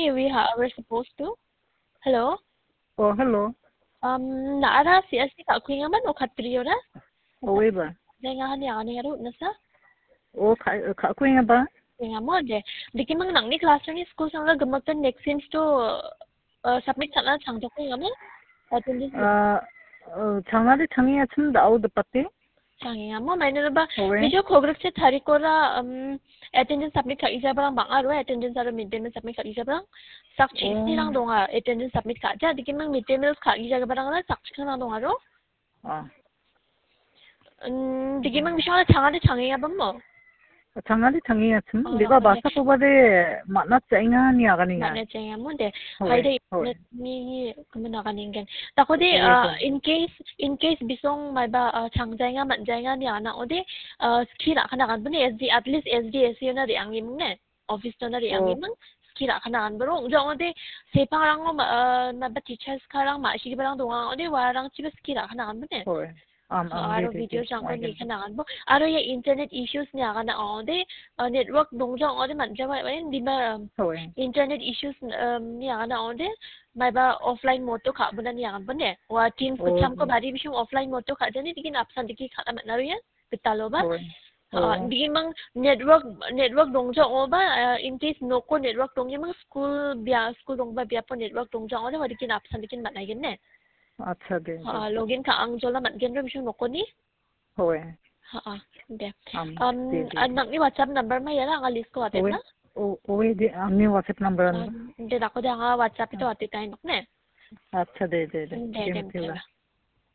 Actually, we're supposed to. Hello. Oh, hello. Naara si ka kuinga man o katriyo na. Owe ba? Nga hani ani aro nasa. O ka kuinga ba? Nga mo de. Diki mang nang ni classroom ni school sang gamakan next seems to submit sana changjo kuinga man. Attendance. 장아리 장이야 참 나오드 빠띠? Changi mo may na ba? Owe. Medyo kogrek se thari ko ra attendance submit ka isa barang bang aro attendance aro midday meal submit ka isa barang sak chi lang donga attendance submit ka ja diki mang midday meal ka isa barang ra sak chi lang donga ro. Diki mang bisyo na changade changi ba mo? 장아리 장이야 참 내가 마사 뽑아대 만나 짱아 니 아가니가. Mana changi mo de. Hayde ni kumana kaningen. Tako de in case bisong may ba changjay nga manjay nga ni ana ode skira kana kan bune SD at least SDSU na ri angim ne office na ri angim mang skira kana kan bro jong ode se parang na ba teachers karang ma shi barang donga ode warang chiba skira kana kan bune. Aro video jang ko ni kana kan bo aro ye internet issues ni aga na ode network dong jong ode man jawa di ba internet issues ni aga na ode may ba offline mode to ka buna ni aga bune wa teams ko cham ko bari bisung offline mode to ka jani dikin absan diki ka man na riyan pitalo ba di mang network dong jong ba in case no ko network dong yung school dong ba po network dong jong ode wa dikin absan dikin man na yin ne. अच्छा दे login ka ang jola man gen ro bisung noko ni होए de anak ni WhatsApp number ma yara ang list ko atin na ओए दे हमने WhatsApp number de ako de ang WhatsApp ito atin tayo nok ne अच्छा दे